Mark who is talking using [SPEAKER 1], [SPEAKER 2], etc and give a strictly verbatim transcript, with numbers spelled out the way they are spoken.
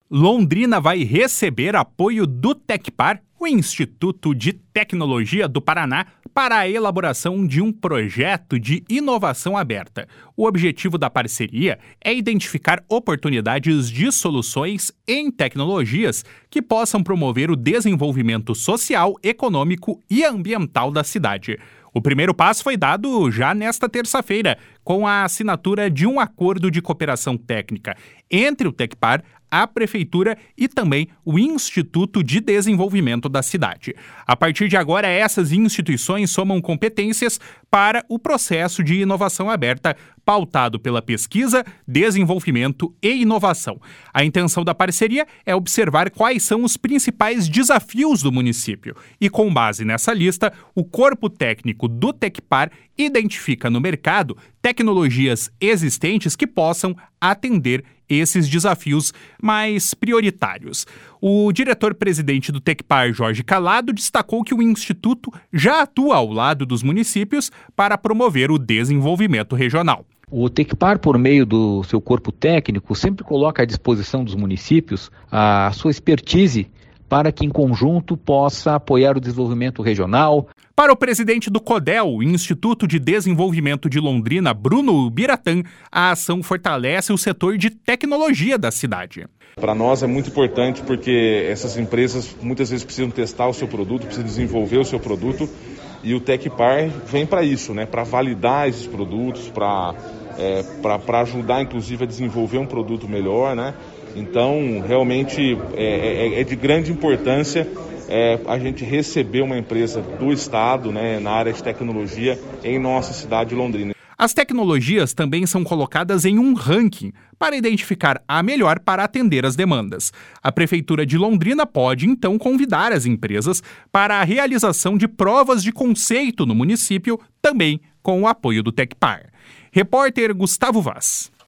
[SPEAKER 1] Londrina vai receber apoio do Tecpar, o Instituto de Tecnologia do Paraná, para a elaboração de um projeto de inovação aberta. O objetivo da parceria é identificar oportunidades de soluções em tecnologias que possam promover o desenvolvimento social, econômico e ambiental da cidade. O primeiro passo foi dado já nesta terça-feira, com a assinatura de um acordo de cooperação técnica entre o Tecpar, a Prefeitura e também o Instituto de Desenvolvimento da cidade. A partir de agora, essas instituições somam competências para o processo de inovação aberta, pautado pela pesquisa, desenvolvimento e inovação. A intenção da parceria é observar quais são os principais desafios do município e, com base nessa lista, o corpo técnico do Tecpar identifica no mercado tecnologias existentes que possam atender esses desafios mais prioritários. O diretor-presidente do Tecpar, Jorge Calado, destacou que o Instituto já atua ao lado dos municípios para promover o desenvolvimento regional.
[SPEAKER 2] O Tecpar, por meio do seu corpo técnico, sempre coloca à disposição dos municípios a sua expertise para que, em conjunto, possa apoiar o desenvolvimento regional.
[SPEAKER 1] Para o presidente do CODEL, Instituto de Desenvolvimento de Londrina, Bruno Biratã, a ação fortalece o setor de tecnologia da cidade.
[SPEAKER 3] Para nós é muito importante porque essas empresas muitas vezes precisam testar o seu produto, precisam desenvolver o seu produto e o Tecpar vem para isso, né? Para validar esses produtos, para é, para ajudar inclusive a desenvolver um produto melhor, né? Então, realmente é, é, é de grande importância é, a gente receber uma empresa do Estado, né, na área de tecnologia em nossa cidade de Londrina.
[SPEAKER 1] As tecnologias também são colocadas em um ranking para identificar a melhor para atender as demandas. A Prefeitura de Londrina pode, então, convidar as empresas para a realização de provas de conceito no município, também com o apoio do Tecpar. Repórter Gustavo Vaz.